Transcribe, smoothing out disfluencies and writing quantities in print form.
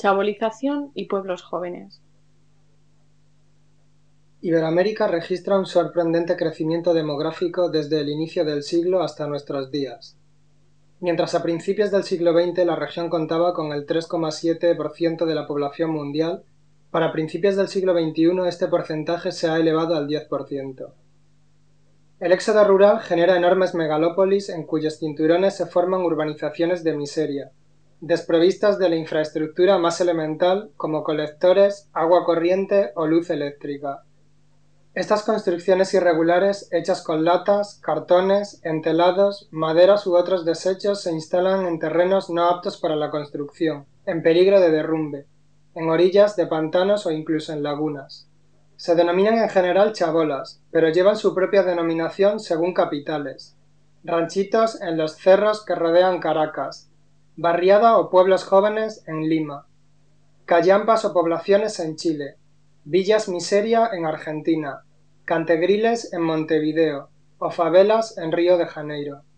Chabolización y pueblos jóvenes. Iberoamérica registra un sorprendente crecimiento demográfico desde el inicio del siglo hasta nuestros días. Mientras a principios del siglo XX la región contaba con el 3,7% de la población mundial, para principios del siglo XXI este porcentaje se ha elevado al 10%. El éxodo rural genera enormes megalópolis en cuyos cinturones se forman urbanizaciones de miseria, desprovistas de la infraestructura más elemental como colectores, agua corriente o luz eléctrica. Estas construcciones irregulares, hechas con latas, cartones, entelados, maderas u otros desechos, se instalan en terrenos no aptos para la construcción, en peligro de derrumbe, en orillas de pantanos o incluso en lagunas. Se denominan en general chabolas, pero llevan su propia denominación según capitales. Ranchitos en los cerros que rodean Caracas, barriada o pueblos jóvenes en Lima, callampas o poblaciones en Chile, villas miseria en Argentina, cantegriles en Montevideo o favelas en Río de Janeiro.